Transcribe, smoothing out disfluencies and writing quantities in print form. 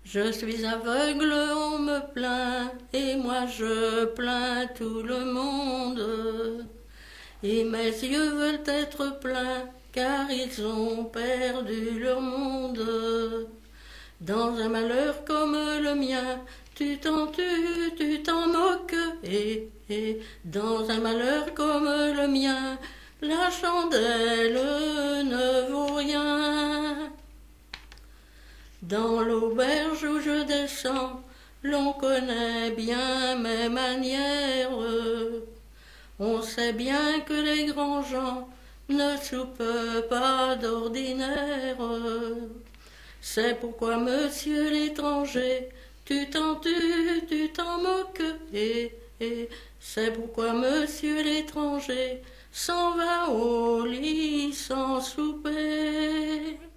Je suis aveugle, on me plaint, et moi je plains tout le monde. Et mes yeux veulent être pleins, car ils ont perdu leur monde. Dans un malheur comme le mien, tu t'en tues, tu t'en moques, et dans un malheur comme le mien, la chandelle ne vaut rien. Dans l'auberge où je descends, l'on connaît bien mes manières. On sait bien que les grands gens ne soupent pas d'ordinaire. C'est pourquoi, monsieur l'étranger, tu t'en tues, tu t'en moques, et c'est pourquoi, monsieur l'étranger, s'en va au lit sans souper.